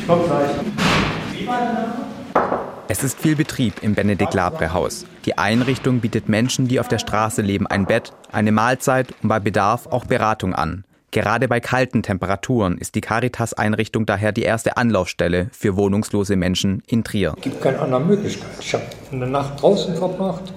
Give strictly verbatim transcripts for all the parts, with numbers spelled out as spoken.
Ich komme gleich. Wie war der Name? Es ist viel Betrieb im Benedikt-Labre-Haus. Die Einrichtung bietet Menschen, die auf der Straße leben, ein Bett, eine Mahlzeit und bei Bedarf auch Beratung an. Gerade bei kalten Temperaturen ist die Caritas-Einrichtung daher die erste Anlaufstelle für wohnungslose Menschen in Trier. Es gibt keine andere Möglichkeit. Ich habe eine Nacht draußen verbracht.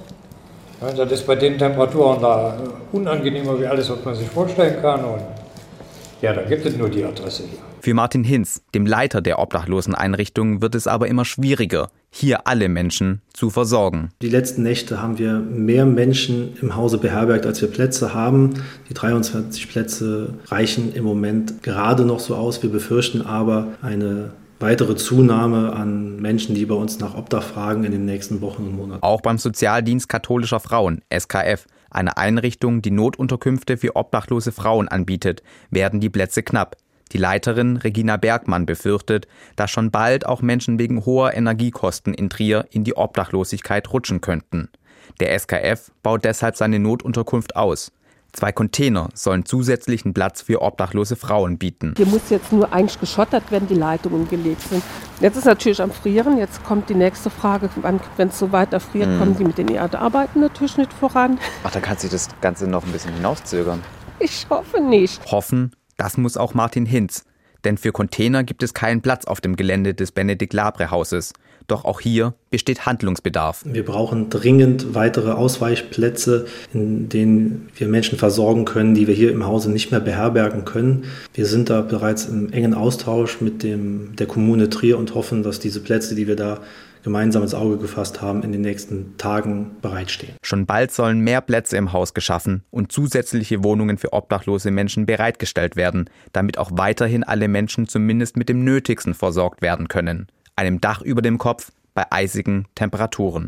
Das ist bei den Temperaturen da unangenehmer wie alles, was man sich vorstellen kann. Und ja, da gibt es nur die Adresse hier. Für Martin Hinz, dem Leiter der Obdachloseneinrichtung, wird es aber immer schwieriger, hier alle Menschen zu versorgen. Die letzten Nächte haben wir mehr Menschen im Hause beherbergt, als wir Plätze haben. Die dreiundzwanzig Plätze reichen im Moment gerade noch so aus. Wir befürchten aber eine weitere Zunahme an Menschen, die bei uns nach Obdach fragen in den nächsten Wochen und Monaten. Auch beim Sozialdienst katholischer Frauen, S K F, eine Einrichtung, die Notunterkünfte für obdachlose Frauen anbietet, werden die Plätze knapp. Die Leiterin Regina Bergmann befürchtet, dass schon bald auch Menschen wegen hoher Energiekosten in Trier in die Obdachlosigkeit rutschen könnten. Der S K F baut deshalb seine Notunterkunft aus. Zwei Container sollen zusätzlichen Platz für obdachlose Frauen bieten. Hier muss jetzt nur eigentlich geschottert werden, die Leitungen gelegt sind. Jetzt ist natürlich am Frieren. Jetzt kommt die nächste Frage, wenn es so weiter friert, mhm. kommen die mit den Erdarbeiten natürlich nicht voran. Ach, dann kann sich das Ganze noch ein bisschen hinauszögern. Ich hoffe nicht. Hoffen, das muss auch Martin Hinz. Denn für Container gibt es keinen Platz auf dem Gelände des Benedikt-Labre-Hauses. Doch auch hier besteht Handlungsbedarf. Wir brauchen dringend weitere Ausweichplätze, in denen wir Menschen versorgen können, die wir hier im Hause nicht mehr beherbergen können. Wir sind da bereits im engen Austausch mit dem, der Kommune Trier und hoffen, dass diese Plätze, die wir da gemeinsam ins Auge gefasst haben, in den nächsten Tagen bereitstehen. Schon bald sollen mehr Plätze im Haus geschaffen und zusätzliche Wohnungen für obdachlose Menschen bereitgestellt werden, damit auch weiterhin alle Menschen zumindest mit dem Nötigsten versorgt werden können. Einem Dach über dem Kopf bei eisigen Temperaturen.